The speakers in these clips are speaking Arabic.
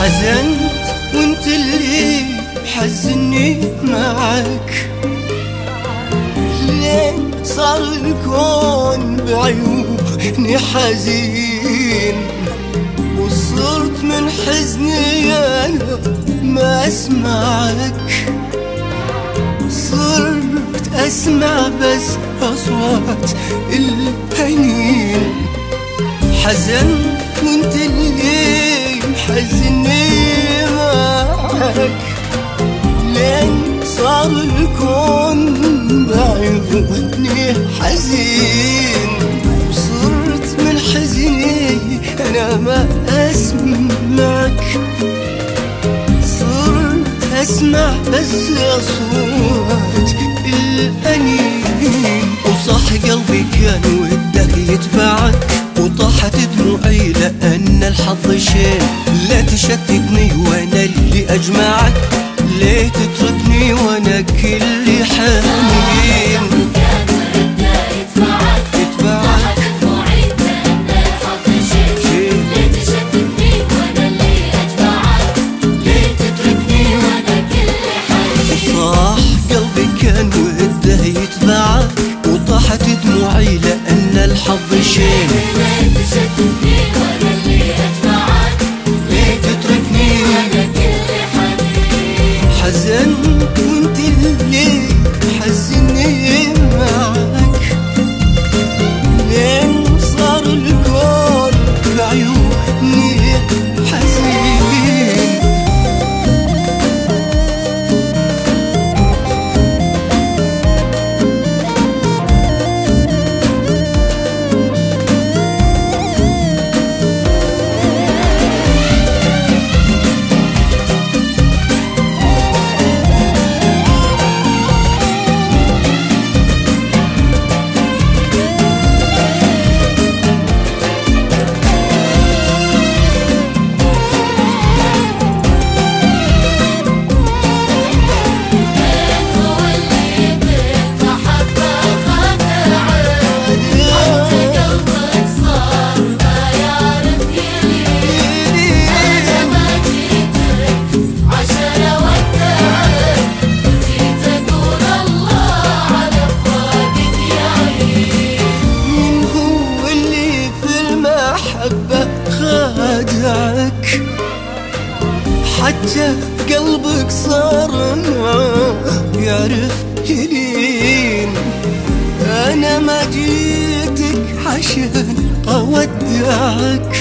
حزنت وانت اللي حزني معك، لين صار الكون بعيوني حزين، وصرت من حزني انا ما اسمعك، صرت اسمع بس اصوات الحنين. حزنت وانت اللي حزني معك، لين صار الكون بعيوني حزين، وصرت من حزني انا ما اسمعك، صرت اسمع بس اصوات الانين. وصح قلبي كان وده يتبعك، وطاحت دموعي لأن الحظ شين. لا تشتتني وانا اللي اجمعك، ليه تتركني وانا كل حنين. كان وده يتبعك، وطاحت دموعي لأن الحظ شين. ليه تشتتني وانا اللي اجمعك، ليه تتركني وانا كل حنين. حزنت وانت اللي حزني معك، لين صار الكون بعيوني حزين. خادعك حتى قلبك صار ما يعرف يلين. أنا ما جيتك عشان أودعك،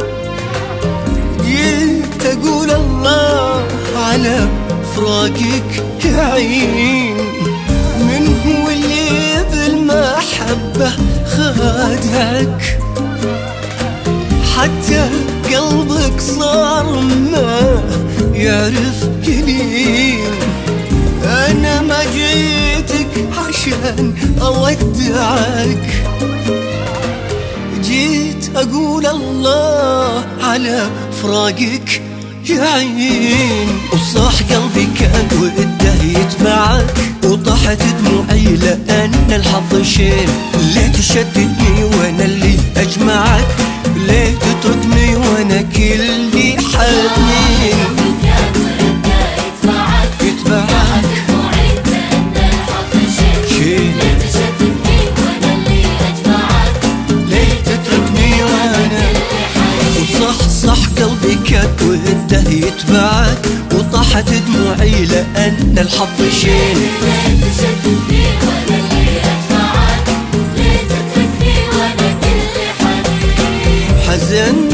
جيت أقول الله على فراقك يعين. من هو اللي بالمحبة خادعك حتى قلبك صار ما يعرف يلين. أنا ما جيتك عشان أودعك، جيت أقول الله على فراقك يعين. وصاح قلبي كان وده يتبعك، وطاحت دموعي لأن الحظ شين. ليه تشتتني وانا اللي اجمعك، ليه تتركني وانا كل حنين. يتبعك شين. ليه تشتتني وانا اللي اجمعك، ليه تتركني وانا وصح قلبي كان وده يتبعك، وطاحت دموعي لأن الحظ شين. ليه تشتتني وانا اللي اجمعك، ليه تتركني وانا كل حنين. حزن